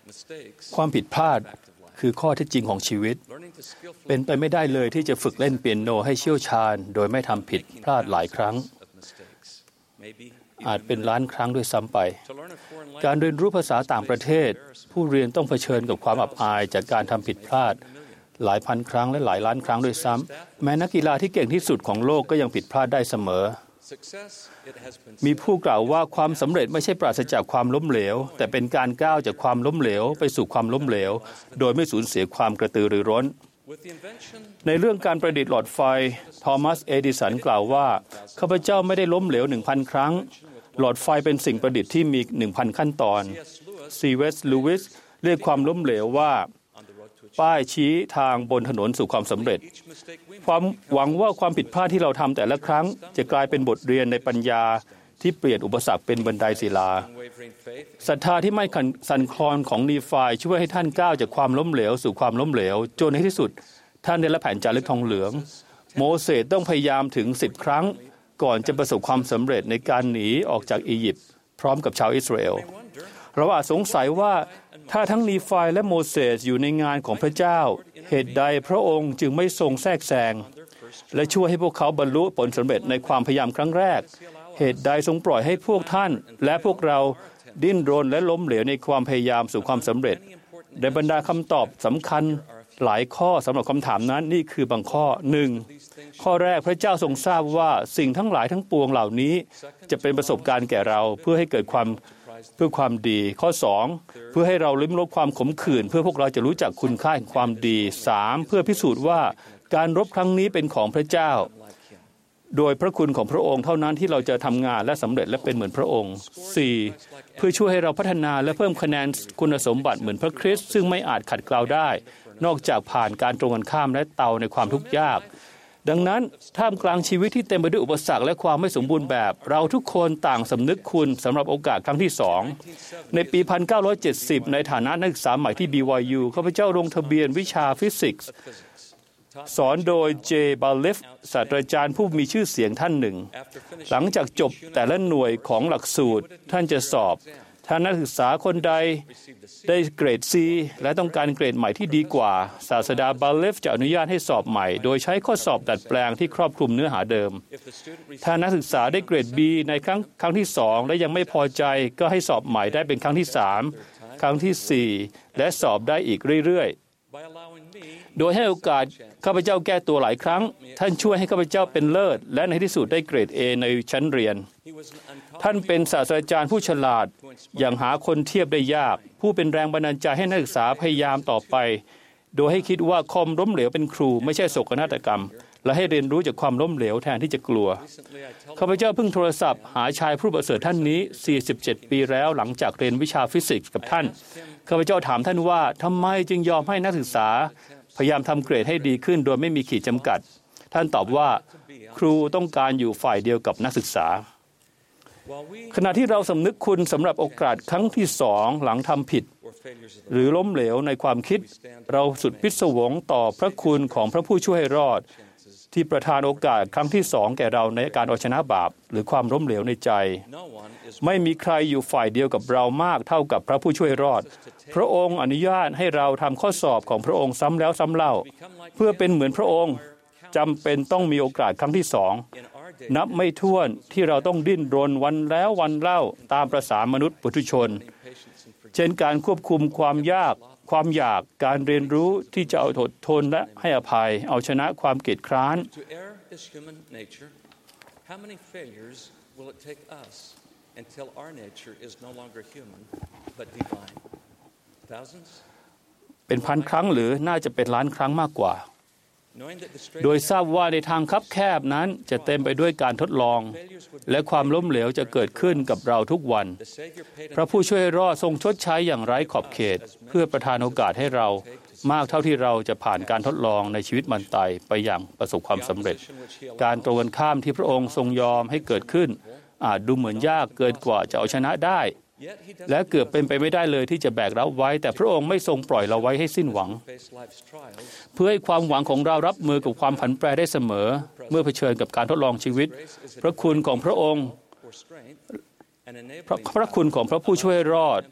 ความผิดพลาดคือข้อเท็จจริงของชีวิตเป็นไปไม่ได้เลยที่จะฝึกเล่นเปียโนให้เชี่ยวชาญโดยไม่ทำผิดพลาดหลายครั้งอาจเป็นล้านครั้งด้วยซ้ำไปการเรียนรู้ภาษาต่างประเทศผู้เรียนต้องเผชิญกับความอับอายจากการทำผิดพลาดหลายพันครั้งและหลายล้านครั้งด้วยซ้ำแม้นักกีฬาที่เก่งที่สุดของโลกก็ยังผิดพลาดได้เสมอมีผู้กล่าวว่าความสำเร็จไม่ใช่ปราศจากความล้มเหลวแต่เป็นการก้าวจากความล้มเหลวไปสู่ความล้มเหลวโดยไม่สูญเสียความกระตือรือร้นในเรื่องการประดิษฐ์หลอดไฟทอมัสเอดิสันกล่าวว่าข้าพเจ้าไม่ได้ล้มเหลว 1,000 ครั้งหลอดไฟเป็นสิ่งประดิษฐ์ที่มี 1,000 ขั้นตอนC.S. Lewis เรียกความล้มเหลวว่าป้ายชี้ทางบนถนนสู่ความสำเร็จความหวังว่าความผิดพลาดที่เราทำแต่ละครั้งจะกลายเป็นบทเรียนในปัญญาที่เปลี่ยนอุปสรรคเป็นบันไดศิลาศรัทธาที่ไม่สั่นคลอนของนีฟายช่วยให้ท่านก้าวจากความล้มเหลวสู่ความล้มเหลวจนในที่สุดท่านได้รับแผ่นจารึกทองเหลืองโมเสสต้องพยายามถึง10 ครั้งก่อนจะประสบความสำเร็จในการหนีออกจากอียิปต์พร้อมกับชาวอิสราเอลเราอาจสงสัยว่าถ้าทั้งนีฟายและโมเสสอยู่ในงานของพระเจ้าเหตุใดพระองค์จึงไม่ทรงแทรกแซงและช่วยให้พวกเขาบรรลุผลสำเร็จในความพยายามครั้งแรกเหตุใดทรงปล่อยให้พวกท่านและพวกเราดิ้นรนและล้มเหลวในความพยายามสู่ความสำเร็จในบรรดาคำตอบสำคัญหลายข้อสำหรับคำถามนั้นนี่คือบางข้อ 1. ข้อแรกพระเจ้าทรงทราบว่าสิ่งทั้งหลายทั้งปวงเหล่านี้จะเป็นประสบการณ์แก่เราเพื่อให้เกิดเพื่อความดีข้อ 2. เพื่อให้เราลิ้มรสความขมขื่นเพื่อพวกเราจะรู้จักคุณค่าแห่งความดี 3. เพื่อพิสูจน์ว่าการรบครั้งนี้เป็นของพระเจ้าโดยพระคุณของพระองค์เท่านั้นที่เราจะทำงานและสำเร็จและเป็นเหมือนพระองค์ 4. เพื่อช่วยให้เราพัฒนาและเพิ่มคะแนนคุณสมบัติเหมือนพระคริสต์ซึ่งไม่อาจขัดเกลาได้นอกจากผ่านการตรงกันข้ามและเตาในความทุกข์ยากดังนั้นท่ามกลางชีวิตที่เต็มไปด้วยอุปสรรคและความไม่สมบูรณ์แบบเราทุกคนต่างสำนึกคุณสำหรับโอกาสครั้งที่2ในปี 1970 ในฐานะนักศึกษาใหม่ที่ BYU ข้าพเจ้าลงทะเบียนวิชาฟิสิกส์สอนโดยเจบาเลฟศาสตราจารย์ผู้มีชื่อเสียงท่านหนึ่งหลังจากจบแต่ละหน่วยของหลักสูตรท่านจะสอบถ้านักศึกษาคนใดได้เกรด C และต้องการเกรดใหม่ที่ดีกว่าศาสดาบาเลฟจะอนุญาตให้สอบใหม่โดยใช้ข้อสอบดัดแปลงที่ครอบคลุมเนื้อหาเดิมถ้านักศึกษาได้เกรด B ในครั้งที่2และยังไม่พอใจก็ให้สอบใหม่ได้เป็นครั้งที่3ครั้งที่4และสอบได้อีกเรื่อยๆโดยให้โอกาสข้าพเจ้าแก้ตัวหลายครั้งท่านช่วยให้ข้าพเจ้าเป็นเลิศและในที่สุดได้เกรด A ในชั้นเรียนท่านเป็นศาสตราจารย์ผู้ฉลาดอย่างหาคนเทียบได้ยากผู้เป็นแรงบันดาลใจให้นักศึกษาพยายามต่อไปโดยให้คิดว่าความล้มเหลวเป็นครูไม่ใช่โศกนาฏกรรมและให้เรียนรู้จากความล้มเหลวแทนที่จะกลัวข้าพเจ้าเพิ่งโทรศัพท์หาชายผู้ประเสริฐท่านนี้47 ปีแล้วหลังจากเรียนวิชาฟิสิกส์กับท่านข้าพเจ้าถามท่านว่าทำไมจึงยอมให้นักศึกษาพยายามทำเกรดให้ดีขึ้นโดยไม่มีขีดจำกัดท่านตอบว่าครูต้องการอยู่ฝ่ายเดียวกับนักศึกษาขณะที่เราสำนึกคุณสำหรับโอกาสครั้งที่2หลังทำผิดหรือล้มเหลวในความคิดเราสุดพิศวงต่อพระคุณของพระผู้ช่วยให้รอดที่ประทานโอกาสครั้งที่2แก่เราในการเอาชนะบาปหรือความล้มเหลวในใจไม่มีใครอยู่ฝ่ายเดียวกับเรามากเท่ากับพระผู้ช่วยรอดพระองค์อนุญาตให้เราทำข้อสอบของพระองค์ซ้ำแล้วซ้ำเล่าเพื่อเป็นเหมือนพระองค์จำเป็นต้องมีโอกาสครั้งที่2นับไม่ถ้วนที่เราต้องดิ้นรนวันแล้ววันเล่าตามประสามนุษย์ปุถุชนเช่นการควบคุมความอยากการเรียนรู้ที่จะอดทนและให้อภัยเอาชนะความเกลียดคร้านเป็นพันครั้งหรือน่าจะเป็นล้านครั้งมากกว่าโดยทราบว่าในทางคับแคบนั้นจะเต็มไปด้วยการทดลองและความล้มเหลวจะเกิดขึ้นกับเราทุกวันพระผู้ช่วยรอดทรงชดใช้อย่างไร้ขอบเขตเพื่อประทานโอกาสให้เรามากเท่าที่เราจะผ่านการทดลองในชีวิตมันตายไปอย่างประสบความสำเร็จการตรงกันข้ามที่พระองค์ทรงยอมให้เกิดขึ้นอาจดูเหมือนยากเกินกว่าจะเอาชนะได้และเกือบเป็นไปไม่ได้เลยที่จะแบกรับไว้แต่พระองค์ไม่ทรงปล่อยเราไว้ให้สิ้นหวังเพื่อให้ความหวังของเรารับมือกับความผันแปรได้เสมอเมื่อเผชิญกับการทดลองชีวิตพระคุณของพระองค์พระคุณของพระผู้ช่วยรอด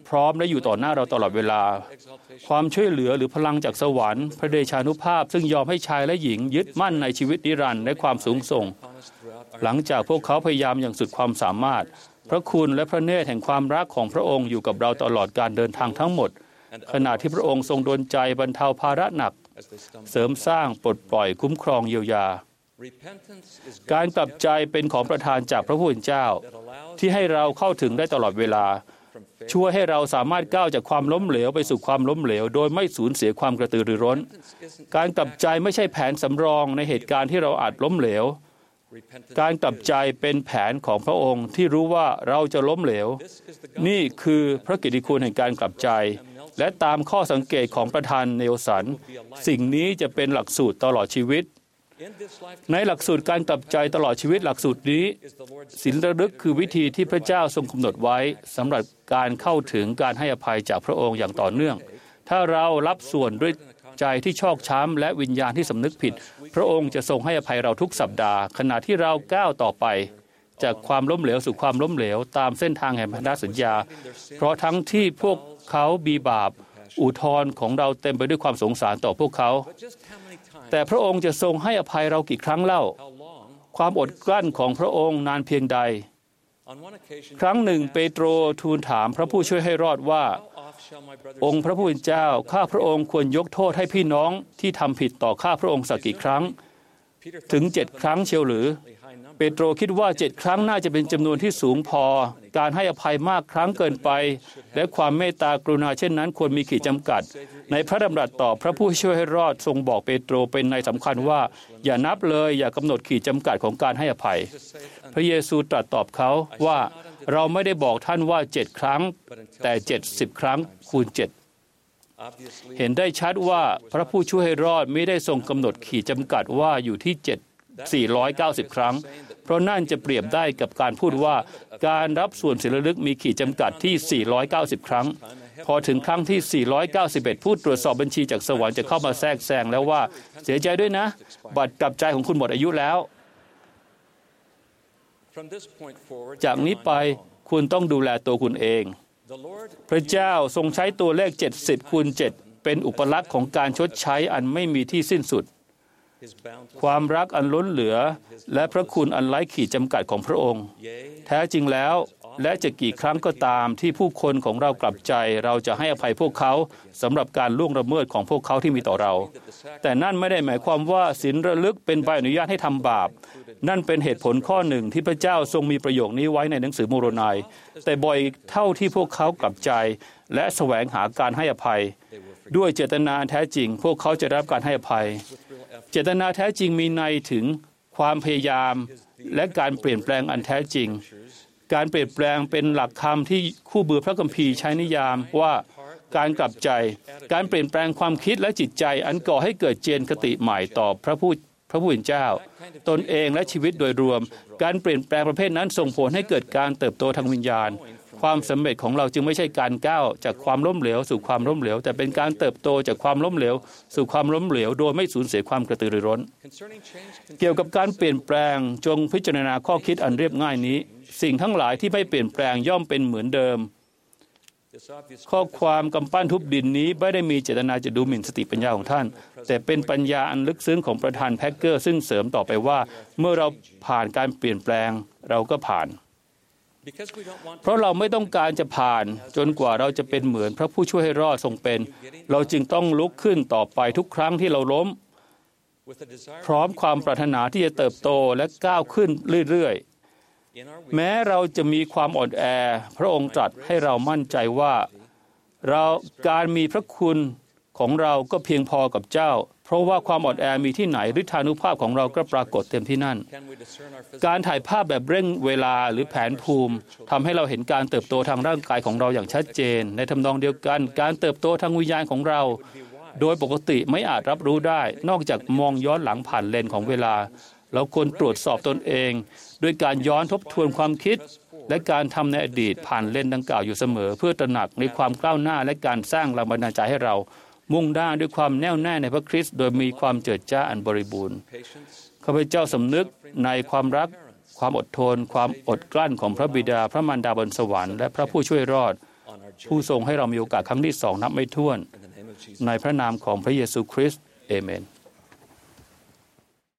พร้อมและอยู่ต่อหน้าเราตลอดเวลาความช่วยเหลือหรือพลังจากสวรรค์พระเดชานุภาพซึ่งยอมให้ชายและหญิงยึดมั่นในชีวิตนิรันดร์และความสูงส่งหลังจากพวกเขาพยายามอย่างสุดความสามารถพระคุณและพระเนตรแห่งความรักของพระองค์อยู่กับเราตลอดการเดินทางทั้งหมดขณะที่พระองค์ทรงดลใจบรรเทาภาระหนักเสริมสร้างปลดปล่อยคุ้มครองเยียวยาการกลับใจเป็นของประทานจากพระผู้เป็นเจ้าที่ให้เราเข้าถึงได้ตลอดเวลาช่วยให้เราสามารถก้าวจากความล้มเหลวไปสู่ความล้มเหลวโดยไม่สูญเสียความกระตือรือร้นการกลับใจไม่ใช่แผนสำรองในเหตุการณ์ที่เราอาจล้มเหลวการกลับใจเป็นแผนของพระองค์ที่รู้ว่าเราจะล้มเหลวนี่คือพระกิตติคุณแห่งการกลับใจและตามข้อสังเกตของประธานเนลสันสิ่งนี้จะเป็นหลักสูตรตลอดชีวิตในหลักสูตรการกลับใจตลอดชีวิตหลักสูตรนี้ศีลระลึกคือวิธีที่พระเจ้าทรงกำหนดไว้สำหรับการเข้าถึงการให้อภัยจากพระองค์อย่างต่อเนื่องถ้าเรารับส่วนด้วยใจที่ชอกช้ำและวิญญาณที่สำนึกผิดพระองค์จะทรงให้อภัยเราทุกสัปดาห์ขณะที่เราก้าวต่อไปจากความล้มเหลวสู่ความล้มเหลวตามเส้นทางแห่งพันธสัญญาเพราะทั้งที่พวกเขามีบาปอุทธรณ์ของเราเต็มไปด้วยความสงสารต่อพวกเขาแต่พระองค์จะทรงให้อภัยเรากี่ครั้งเล่าความอดกลั้นของพระองค์นานเพียงใดครั้งหนึ่งเปโตรทูลถามพระผู้ช่วยให้รอดว่าองค์พระผู้เป็นเจ้าข้าพระองค์ควรยกโทษให้พี่น้องที่ทำผิดต่อข้าพระองค์สักกี่ครั้งถึง7 ครั้งเชียวหรือเปโตรคิดว่า7 ครั้งน่าจะเป็นจำนวนที่สูงพอการให้อภัยมากครั้งเกินไปและความเมตตากรุณาเช่นนั้นควรมีขีดจำกัดในพระดำรัสต่อพระผู้ช่วยให้รอดทรงบอกเปโตรเป็นในสำคัญว่าอย่านับเลยอย่ากำหนดขีดจำกัดของการให้อภัยพระเยซูตรัสตอบเขาว่าเราไม่ได้บอกท่านว่า7 ครั้งแต่70 ครั้งคูณ7เห็นได้ชัดว่าพระผู้ช่วยให้รอดไม่ได้ทรงกำหนดขีดจำกัดว่าอยู่ที่490 ครั้งเพราะนั่นจะเปรียบได้กับการพูดว่าการรับส่วนศีลระลึกมีขีดจำกัดที่490 ครั้งพอถึงครั้งที่491ผู้ตรวจสอบบัญชีจากสวรรค์จะเข้ามาแทรกแซงแล้วว่าเสียใจด้วยนะบัตรกลับใจของคุณหมดอายุแล้วจากนี้ไปคุณต้องดูแลตัวคุณเองพระเจ้าทรงใช้ตัวเลข70 คูณ 7เป็นอุปลักษณ์ของการชดใช้อันไม่มีที่สิ้นสุดความรักอันล้นเหลือและพระคุณอันไร้ขีดจำกัดของพระองค์แท้จริงแล้วและจะกี่ครั้งก็ตามที่ผู้คนของเรากลับใจเราจะให้อภัยพวกเขาสำหรับการล่วงละเมิดของพวกเขาที่มีต่อเราแต่นั่นไม่ได้หมายความว่าศีลระลึกเป็นใบอนุญาตให้ทำบาปนั่นเป็นเหตุผลข้อหนึ่งที่พระเจ้าทรงมีประโยคนี้ไว้ในหนังสือโมโรนายแต่บ่อยเท่าที่พวกเขากลับใจและแสวงหาการให้อภัยด้วยเจตนาแท้จริงพวกเขาจะได้รับการให้อภัยเจตนาแท้จริงมีในถึงความพยายามและการเปลี่ยนแปลงอันแท้จริงการเปลี่ยนแปลงเป็นหลักคำที่คู่มือพระคัมภีร์ใช้นิยามว่าการกลับใจการเปลี่ยนแปลงความคิดและจิตใจอันก่อให้เกิดเจนคติใหม่ต่อพระผู้เป็นเจ้าตนเองและชีวิตโดยรวมการเปลี่ยนแปลงประเภทนั้นส่งผลให้เกิดการเติบโตทางวิญญาณความสำเร็จของเราจึงไม่ใช่การก้าวจากความล้มเหลวสู่ความล้มเหลวแต่เป็นการเติบโตจากความล้มเหลวสู่ความล้มเหลวโดยไม่สูญเสียความกระตือรือร้นเกี่ยวกับการเปลี่ยนแปลงจงพิจารณาข้อคิดอันเรียบง่ายนี้สิ่งทั้งหลายที่ไม่เปลี่ยนแปลงย่อมเป็นเหมือนเดิมข้อความกำปั้นทุบดินนี้ไม่ได้มีเจตนาจะดูหมิ่นสติปัญญาของท่านแต่เป็นปัญญาอันลึกซึ้งของประธานแพ็คเกอร์ซึ่งเสริมต่อไปว่าเมื่อเราผ่านการเปลี่ยนแปลงเราก็ผ่านเพราะเราไม่ต้องการจะผ่านจนกว่าเราจะเป็นเหมือนพระผู้ช่วยให้รอดทรงเป็นเราจึงต้องลุกขึ้นต่อไปทุกครั้งที่เราล้มพร้อมความปรารถนาที่จะเติบโตและก้าวขึ้นเรื่อยๆแม้เราจะมีความอ่อนแอพระองค์ตรัสให้เรามั่นใจว่าการมีพระคุณของเราก็เพียงพอกับเจ้าเพราะว่าความอ่อนแอมีที่ไหนฤทธานุภาพของเราก็ปรากฏเต็มที่นั่นการถ่ายภาพแบบเร่งเวลาหรือแผนภูมิทำให้เราเห็นการเติบโตทางร่างกายของเราอย่างชัดเจนในทำนองเดียวกันการเติบโตทางวิญญาณของเราโดยปกติไม่อาจรับรู้ได้นอกจากมองย้อนหลังผ่านเลนของเวลาเราควรตรวจสอบตนเองด้วยการย้อนทบทวนความคิดและการทำในอดีตผ่านเลนดังกล่าวอยู่เสมอเพื่อตระหนักในความก้าวหน้าและการสร้างแรงบันดาลใจให้เรามุ่งด้านด้วยความแน่วแน่ในพระคริสต์โดยมีความเจิดจ้าอันบริบูรณ์ข้าพเจ้าสำนึกในความรักความอดทนความอดกลั้นของพระบิดาพระมารดาบนสวรรค์และพระผู้ช่วยรอดผู้ทรงให้เรามีโอกาสครั้งที่2นับไม่ถ้วนในพระนามของพระเยซูคริสต์เอเมน